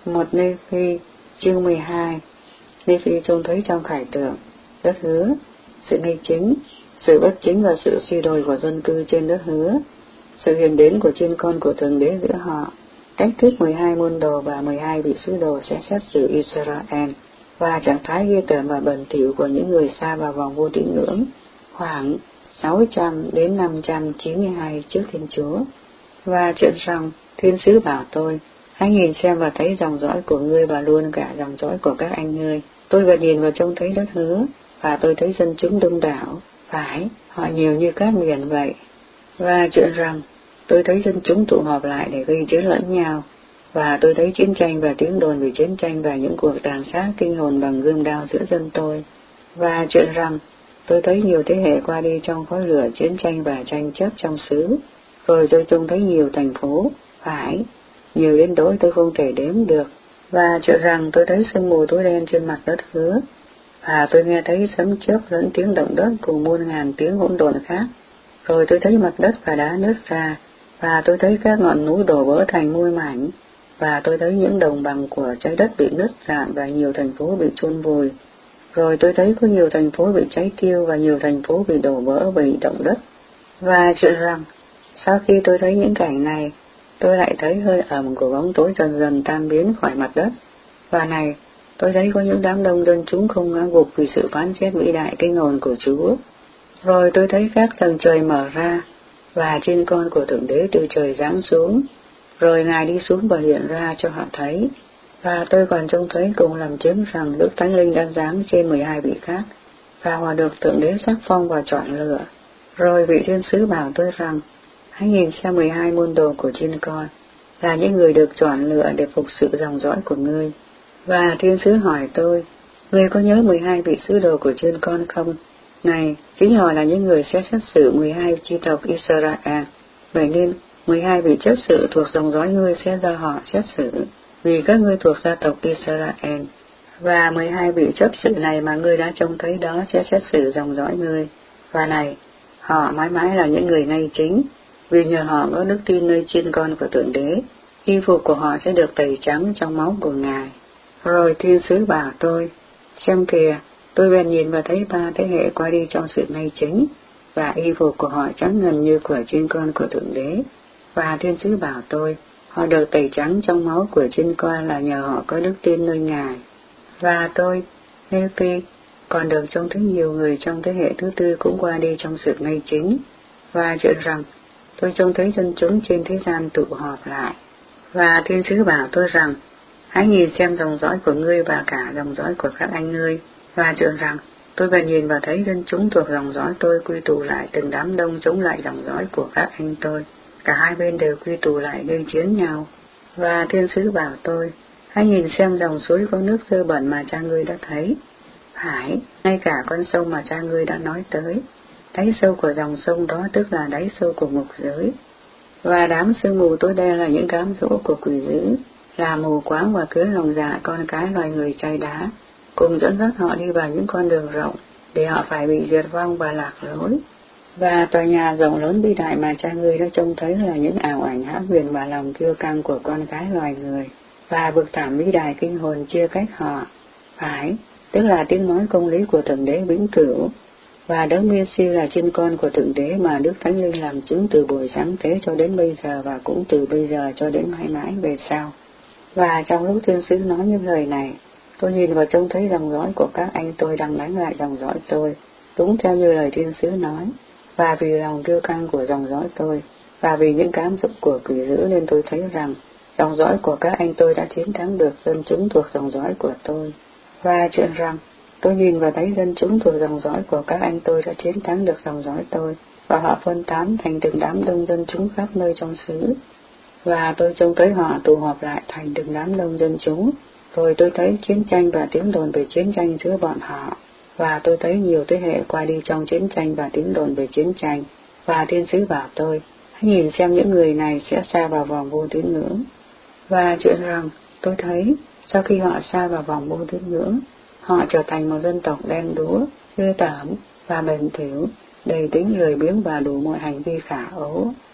Một Nê-phi, chương 12. Nê-phi trông thấy trong khải tượng đất hứa, sự ngay chính, sự bất chính và sự suy đồi của dân cư trên đất hứa, sự hiện đến của chiên con của Thượng Đế giữa họ, cách thức 12 môn đồ và 12 vị sứ đồ sẽ xét xử Israel, và trạng thái ghê tởm và bẩn thỉu của những người xa vào vòng vô tín ngưỡng, khoảng 600 đến 592 trước Thiên Chúa. Và chuyện rằng, thiên sứ bảo tôi, hãy nhìn xem và thấy dòng dõi của ngươi và luôn cả dòng dõi của các anh ngươi. Tôi vừa nhìn và trông thấy đất hứa, và tôi thấy dân chúng đông đảo, phải, họ nhiều như các miền vậy. Và chuyện rằng, tôi thấy dân chúng tụ họp lại để gây chiến lẫn nhau, và tôi thấy chiến tranh và tiếng đồn về chiến tranh và những cuộc tàn sát kinh hồn bằng gươm đao giữa dân tôi. Và chuyện rằng, tôi thấy nhiều thế hệ qua đi trong khói lửa chiến tranh và tranh chấp trong xứ. Rồi tôi trông thấy nhiều thành phố, phải, nhiều đến nỗi tôi không thể đếm được. Và chuyện rằng tôi thấy sương mù tối đen trên mặt đất hứa, và tôi nghe thấy sấm chớp lẫn tiếng động đất cùng muôn ngàn tiếng hỗn độn khác. Rồi tôi thấy mặt đất và đá nứt ra, và tôi thấy các ngọn núi đổ vỡ thành muôn mảnh, và tôi thấy những đồng bằng của trái đất bị nứt rạn và nhiều thành phố bị chôn vùi. Rồi tôi thấy có nhiều thành phố bị cháy tiêu và nhiều thành phố bị đổ vỡ vì động đất. Và chuyện rằng, sau khi tôi thấy những cảnh này, tôi lại thấy hơi ẩm của bóng tối dần dần tan biến khỏi mặt đất. Và này, tôi thấy có những đám đông dân chúng không ngã gục vì sự phán xét vĩ đại kinh hồn của Chúa. Rồi tôi thấy các tầng trời mở ra, và trên con của Thượng Đế từ trời giáng xuống. Rồi Ngài đi xuống và hiện ra cho họ thấy. Và tôi còn trông thấy cùng làm chứng rằng Đức Thánh Linh đã giáng trên 12 vị khác, và họ được Thượng Đế sắc phong và chọn lựa. Rồi vị thiên sứ bảo tôi rằng, hãy nhìn xem 12 môn đồ của chiên con, là những người được chọn lựa để phục sự dòng dõi của ngươi. Và thiên sứ hỏi tôi, ngươi có nhớ 12 vị sứ đồ của chiên con không? Này, chính họ là những người sẽ xét xử 12 chi tộc Israel. Vậy nên, 12 vị chấp sự thuộc dòng dõi ngươi sẽ do họ xét xử, vì các ngươi thuộc gia tộc Israel. Và 12 vị chấp sự này mà ngươi đã trông thấy đó sẽ xét xử dòng dõi ngươi. Và này, họ mãi mãi là những người ngay chính, vì nhờ họ có đức tin nơi chiên con của Thượng Đế, y phục của họ sẽ được tẩy trắng trong máu của Ngài. Rồi thiên sứ bảo tôi, xem kìa, tôi bèn nhìn và thấy 3 thế hệ qua đi trong sự ngay chính, và y phục của họ trắng ngần như của chiên con của Thượng Đế. Và thiên sứ bảo tôi, họ được tẩy trắng trong máu của chiên con là nhờ họ có đức tin nơi Ngài. Và tôi, Nê-phi, còn được trông thấy nhiều người trong thế hệ thứ tư cũng qua đi trong sự ngay chính. Và chuyện rằng, tôi trông thấy dân chúng trên thế gian tụ họp lại. Và thiên sứ bảo tôi rằng, hãy nhìn xem dòng dõi của ngươi và cả dòng dõi của các anh ngươi. Và chuyện rằng, tôi bèn nhìn và thấy dân chúng thuộc dòng dõi tôi quy tụ lại từng đám đông chống lại dòng dõi của các anh tôi. Cả hai bên đều quy tụ lại gây chiến nhau. Và thiên sứ bảo tôi, hãy nhìn xem dòng suối có nước dơ bẩn mà cha ngươi đã thấy. Phải, ngay cả con sông mà cha ngươi đã nói tới. Đáy sâu của dòng sông đó tức là đáy sâu của ngục giới. Và đám sương mù tối đen là những cám dỗ của quỷ dữ, là mù quáng và cưới lòng dạ con cái loài người chai đá, cùng dẫn dắt họ đi vào những con đường rộng, để họ phải bị diệt vong và lạc lối. Và tòa nhà rộng lớn vĩ đại mà cha ngươi đã trông thấy là những ảo ảnh hão huyền và lòng kiêu căng của con cái loài người, và vực thẳm vĩ đại kinh hồn chia cách họ. Phải, tức là tiếng nói công lý của Thượng Đế vĩnh cửu. Và đấng Giê-xu là chiên con của Thượng Đế mà Đức Thánh Linh làm chứng từ buổi sáng thế cho đến bây giờ và cũng từ bây giờ cho đến mãi mãi về sau. Và trong lúc thiên sứ nói những lời này, tôi nhìn và trông thấy dòng dõi của các anh tôi đang đánh lại dòng dõi tôi, đúng theo như lời thiên sứ nói. Và vì lòng kiêu căng của dòng dõi tôi, và vì những cám dỗ của quỷ dữ nên tôi thấy rằng dòng dõi của các anh tôi đã chiến thắng được dân chúng thuộc dòng dõi của tôi. Và chuyện rằng, tôi nhìn và thấy dân chúng thuộc dòng dõi của các anh tôi đã chiến thắng được dòng dõi tôi, và họ phân tán thành từng đám đông dân chúng khắp nơi trong xứ. Và tôi trông thấy họ tụ họp lại thành từng đám đông dân chúng. Rồi tôi thấy chiến tranh và tiếng đồn về chiến tranh giữa bọn họ. Và tôi thấy nhiều thế hệ qua đi trong chiến tranh và tiếng đồn về chiến tranh. Và thiên sứ bảo tôi, hãy nhìn xem những người này sẽ sa vào vòng vô tín ngưỡng. Và chuyện rằng, tôi thấy, sau khi họ sa vào vòng vô tín ngưỡng, họ trở thành một dân tộc đen đúa, ghê tởm và bẩn thỉu, đầy tính lười biếng và đủ mọi hành vi khả ố.